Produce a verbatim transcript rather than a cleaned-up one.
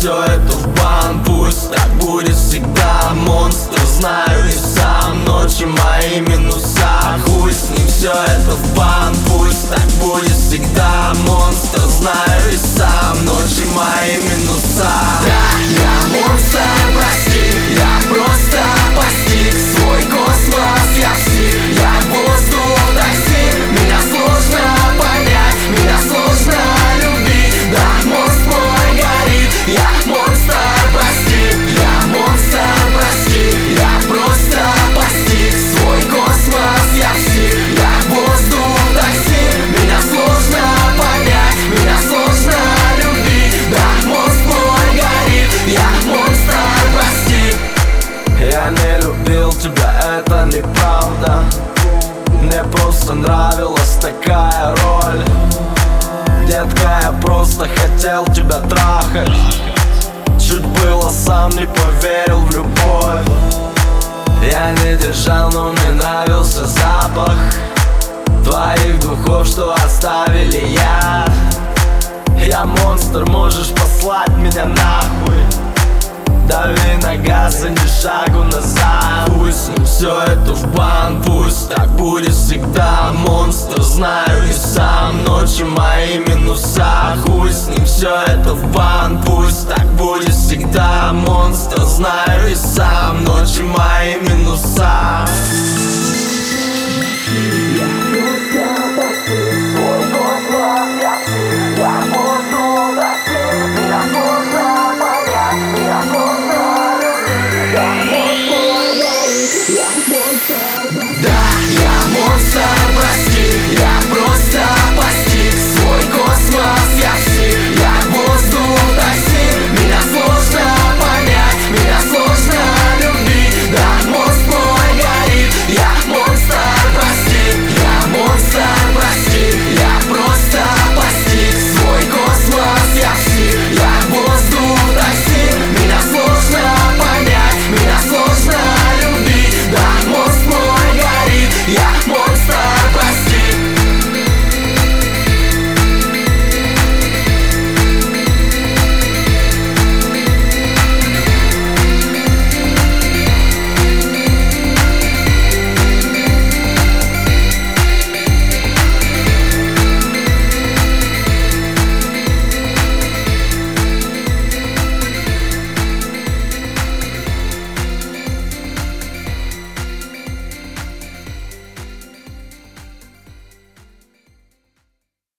все это в бан. Пусть так будет всегда, монстр, знаю и сам. Ночи мои минуса, хуй с ним, все это в бан. Пусть так будет всегда, монстр, знаю и сам. Ночи мои минуса. Да, я монстр, прости, я просто постиг свой космос, я псих, я воздух токсин. Меня сложно понять, меня сложно любить. Да, мозг мой горит, я монстр, прости, я монстр, прости. Я просто постиг свой космос, я псих, я воздух токсин. Меня сложно понять, меня сложно любить. Да, мозг мой горит, я монстр, прости. Я не любил тебя, это неправда. Мне просто нравилась такая роль. Детка, я просто хотел тебя трахать. Чуть было, сам не поверил в любовь. Я не держал, но мне нравился запах твоих духов, что оставили я. Я монстр, можешь послать меня нахуй. Дави на газ и ни шагу назад. Пусть не все это в бан, пусть так будет всегда. Монстр, знаю и сам. Ночи мои минуса, хуй с ним, все это в бан. Пусть так будет всегда. Монстр, знаю и сам. Ночи мои минуса.